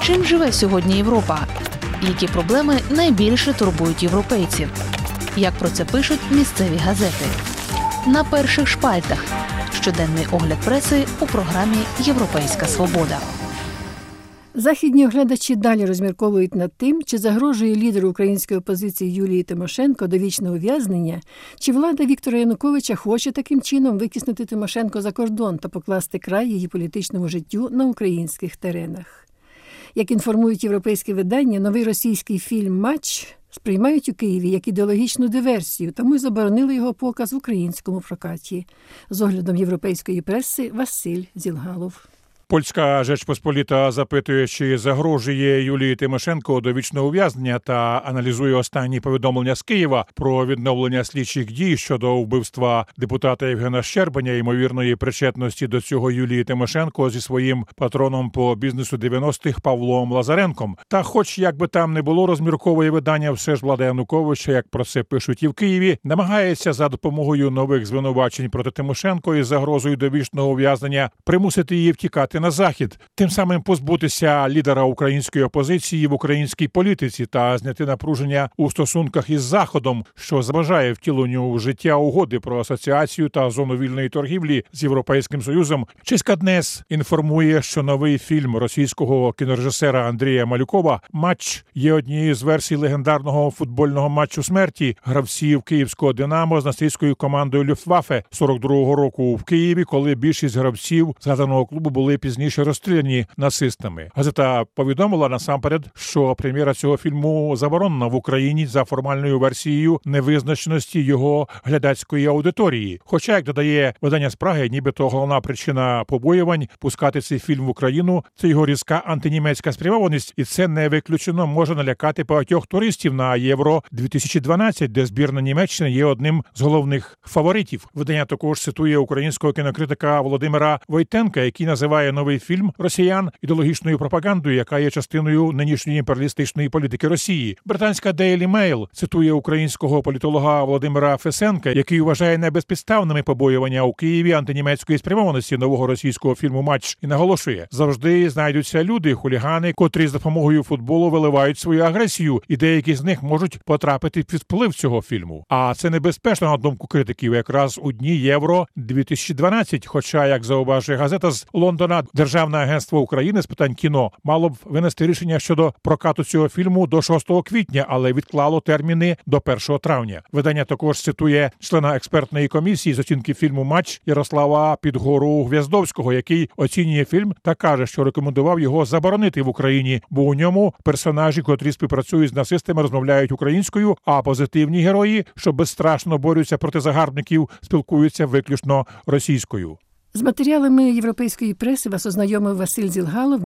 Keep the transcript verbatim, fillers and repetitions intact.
Чим живе сьогодні Європа? Які проблеми найбільше турбують європейців? Як про це пишуть місцеві газети? На перших шпальтах. Щоденний огляд преси у програмі «Європейська свобода». Західні оглядачі далі розмірковують над тим, чи загрожує лідеру української опозиції Юлії Тимошенко довічне ув'язнення, чи влада Віктора Януковича хоче таким чином витіснити Тимошенко за кордон та покласти край її політичному життю на українських теренах. Як інформують європейські видання, новий російський фільм «Матч» сприймають у Києві як ідеологічну диверсію, тому й заборонили його показ в українському прокаті. З оглядом європейської преси Василь Зілгалов. Польська Жечпосполіта запитує, чи загрожує Юлії Тимошенко довічне ув'язнення, та аналізує останні повідомлення з Києва про відновлення слідчих дій щодо вбивства депутата Євгена Щербаня, ймовірної причетності до цього Юлії Тимошенко зі своїм патроном по бізнесу дев'яностих Павлом Лазаренком. Та хоч як би там не було, розмірковує видання, все ж влада Януковича, як про це пишуть і в Києві, намагається за допомогою нових звинувачень проти Тимошенко із загрозою довічного ув'язнення примусити її втікати на Захід, тим самим позбутися лідера української опозиції в українській політиці та зняти напруження у стосунках із Заходом, що заважає втіленню в життя угоди про асоціацію та зону вільної торгівлі з Європейським Союзом. Чеська ДНЕС інформує, що новий фільм російського кінорежисера Андрія Малюкова «Матч» є однією з версій легендарного футбольного матчу смерті гравців київського «Динамо» з нацистською командою Люфтваффе сорок другого року в Києві, коли більшість гравців згаданого клубу були пізніше розстріляні нацистами. Газета повідомила насамперед, що прем'єра цього фільму заборонена в Україні за формальною версією невизначеності його глядацької аудиторії. Хоча, як додає видання з Праги, нібито головна причина побоювань пускати цей фільм в Україну – це його різка антинімецька спрямованість, і це не виключено може налякати багатьох туристів на Євро дві тисячі дванадцять, де збірна Німеччини є одним з головних фаворитів. Видання також цитує українського кінокритика Володимира Войтенка, який називає новий фільм росіян ідеологічною пропагандою, яка є частиною нинішньої імперіалістичної політики Росії. Британська Daily Mail цитує українського політолога Володимира Фесенка, який вважає небезпідставними побоювання у Києві антинімецької спрямованості нового російського фільму «Матч» і наголошує: завжди знайдуться люди, хулігани, котрі з допомогою футболу виливають свою агресію, і деякі з них можуть потрапити під вплив цього фільму. А це небезпечно, на думку критиків, якраз у дні Євро дві тисячі дванадцять, хоча, як зауважує газета з Лондона, Державне агентство України з питань кіно мало б винести рішення щодо прокату цього фільму до шостого квітня, але відклало терміни до першого травня. Видання також цитує члена експертної комісії з оцінки фільму «Матч» Ярослава Підгору-Гвяздовського, який оцінює фільм та каже, що рекомендував його заборонити в Україні, бо у ньому персонажі, котрі співпрацюють з нацистами, розмовляють українською, а позитивні герої, що безстрашно борються проти загарбників, спілкуються виключно російською. З матеріалами європейської преси вас ознайомив Василь Зілгалов.